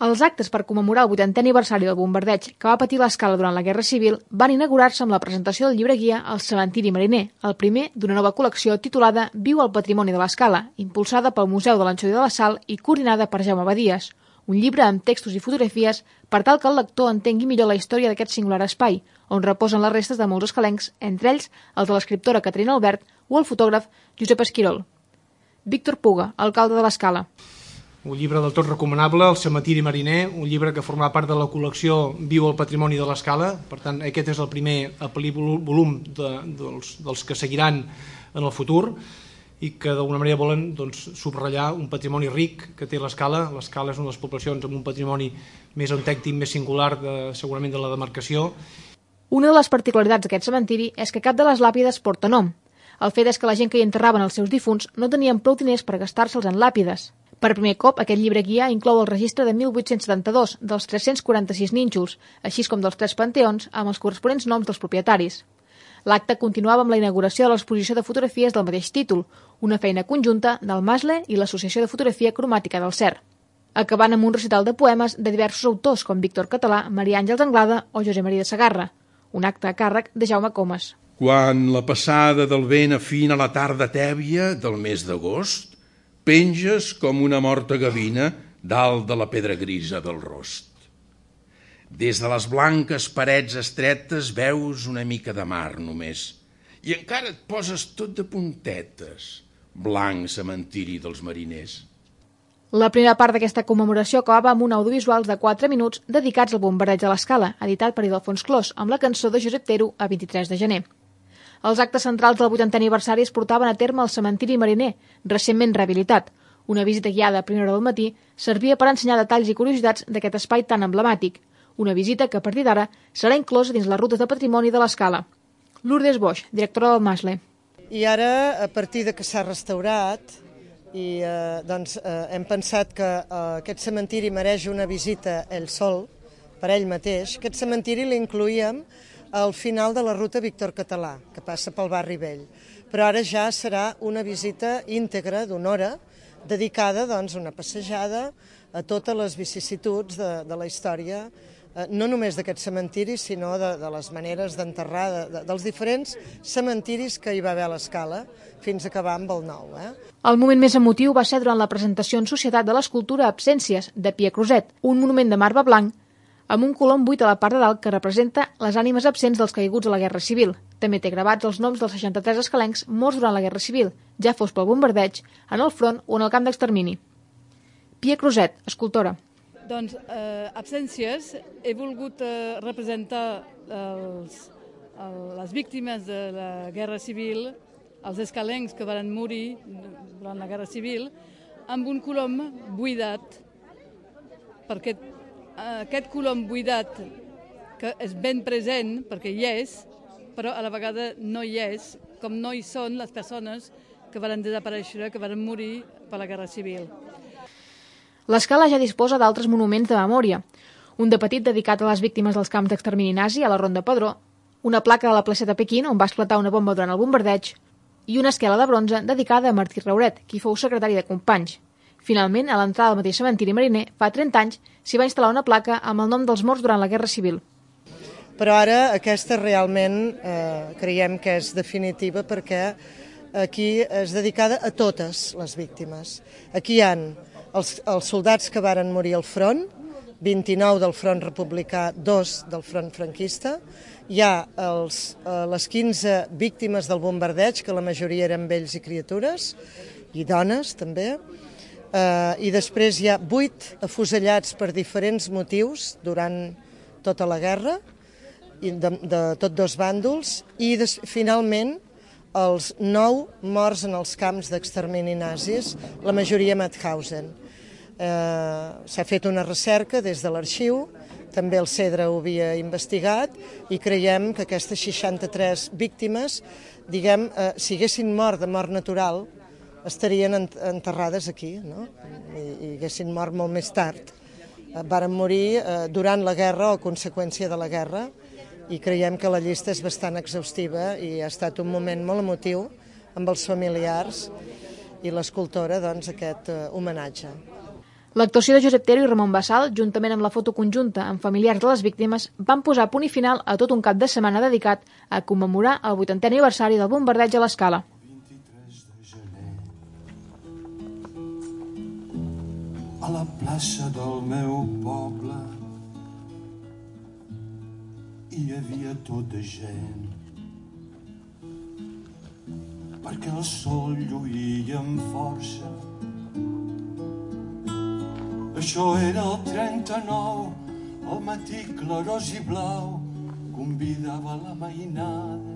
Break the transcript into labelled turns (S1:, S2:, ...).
S1: Els actes per commemorar el 80è aniversari del bombardeig que va patir l'Escala durant la Guerra Civil van inaugurar-se amb la presentació del llibre guia El cementiri mariner, el primer d'una nova col·lecció titulada Viu el patrimoni de l'Escala, impulsada pel Museu de l'Anxovi de la Sal i coordinada per Jaume Badies, un llibre amb textos i fotografies per tal que el lector entengui millor la història d'aquest singular espai, on reposen les restes de molts escalencs, entre ells els de l'escriptora Caterina Albert o el fotògraf Josep Esquirol. Víctor Puga, alcalde de l'Escala.
S2: Un llibre del tot recomanable, El cementiri mariner, un llibre que forma part de la col·lecció Viu el patrimoni de l'Escala. Per tant, aquest és el primer volum dels que seguiran en el futur i que d'alguna manera volen subratllar un patrimoni ric que té l'Escala. L'Escala és una de les poblacions amb un patrimoni més autèntic, més singular, segurament de la demarcació.
S1: Una de les particularitats d'aquest cementiri és que cap de les làpides porta nom. El fet és que la gent que hi enterraven els seus difunts no tenien prou diners per gastar-se'ls en làpides. Per primer cop, aquest llibre guia inclou el registre de 1872 dels 346 nínxols, així com dels 3 panteons, amb els corresponents noms dels propietaris. L'acte continuava amb la inauguració de l'exposició de fotografies del mateix títol, una feina conjunta del Masle i l'Associació de Fotografia Cromàtica del CER, acabant amb un recital de poemes de diversos autors com Víctor Català, Maria Àngels Anglada o Josep Maria de Sagarra, un acte a càrrec de Jaume Comas.
S3: Quan la passada del vent afina la tarda tèbia del mes d'agost, penges com una morta gavina dalt de la pedra grisa del rost. Des de les blanques parets estretes veus una mica de mar només i encara et poses tot de puntetes, blanc cementiri dels mariners.
S1: La primera part d'aquesta commemoració acabava amb un audiovisual de 4 minuts dedicats al bombardeig de l'Escala, editat per Ildefons Clos, amb la cançó de Josep Tero a 23 de gener. Els actes centrals del 80è aniversari es portaven a terme al cementiri mariner, recentment rehabilitat. Una visita guiada a primera hora del matí servia per ensenyar detalls i curiositats d'aquest espai tan emblemàtic. Una visita que a partir d'ara serà inclosa dins les rutes de patrimoni de l'Escala. Lourdes Boix, directora del Masle.
S4: I ara, a partir de que s'ha restaurat, hem pensat que aquest cementiri mereix una visita ell sol, per ell mateix. Aquest cementiri l'incloíem al final de la ruta Víctor Català, que passa pel barri vell. Però ara ja serà una visita íntegra d'una hora, dedicada a una passejada a totes les vicissituds de la història, no només d'aquest cementiri, sinó de les maneres d'enterrar, dels diferents cementiris que hi va haver a l'Escala, fins a acabar amb el nou.
S1: El moment més emotiu va ser durant la presentació en societat de l'escultura Absències, de Pierre Creuset, un monument de marbre blanc amb un colom buit a la part de dalt que representa les ànimes absents dels caiguts a la Guerra Civil. També té gravats els noms dels 63 escalencs morts durant la Guerra Civil, ja fos pel bombardeig, en el front o en el camp d'extermini. Pierre Creuset, escultora.
S5: Doncs, Absències, he volgut representar les víctimes de la Guerra Civil, els escalencs que van morir durant la Guerra Civil, amb un colom buidat, perquè aquest colom buidat, que és ben present, perquè hi és, però a la vegada no hi és, com no hi són les persones que van desaparèixer, que van morir per la Guerra Civil.
S1: L'Escala ja disposa d'altres monuments de memòria. Un de petit dedicat a les víctimes dels camps d'extermini nazi a la Ronda Pedró, una placa de la placeta Pequín on va esclatar una bomba durant el bombardeig i una esquela de bronze dedicada a Martí Rauret, qui fou secretari de Companys. Finalment, a l'entrada del mateix cementiri mariner, fa 30 anys, s'hi va instal·lar una placa amb el nom dels morts durant la Guerra Civil.
S4: Però ara aquesta realment creiem que és definitiva perquè aquí és dedicada a totes les víctimes. Aquí hi ha els soldats que varen morir al front, 29 del front republicà, 2 del front franquista. Hi ha les 15 víctimes del bombardeig, que la majoria eren vells i criatures, i dones també. I després hi ha 8 afusellats per diferents motius durant tota la guerra, de tots dos bàndols, i finalment els 9 morts en els camps d'extermini nazis, la majoria a Mauthausen. S'ha fet una recerca des de l'arxiu, també el CEDRA ho havia investigat, i creiem que aquestes 63 víctimes, si haguessin mort de mort natural, estarien enterrades aquí, no? I haguessin mort molt més tard. Varen morir durant la guerra o a conseqüència de la guerra, i creiem que la llista és bastant exhaustiva i ha estat un moment molt emotiu amb els familiars i l'escultora, aquest homenatge.
S1: L'actuació de Josep Tero i Ramon Bassal, juntament amb la foto conjunta amb familiars de les víctimes, van posar punt i final a tot un cap de setmana dedicat a commemorar el 80è aniversari del bombardeig a l'Escala.
S6: A la plaça del meu poble hi havia tot de gent, perquè el sol lluïa amb força. Això era el 39, el matí clarós i blau convidava la mainada.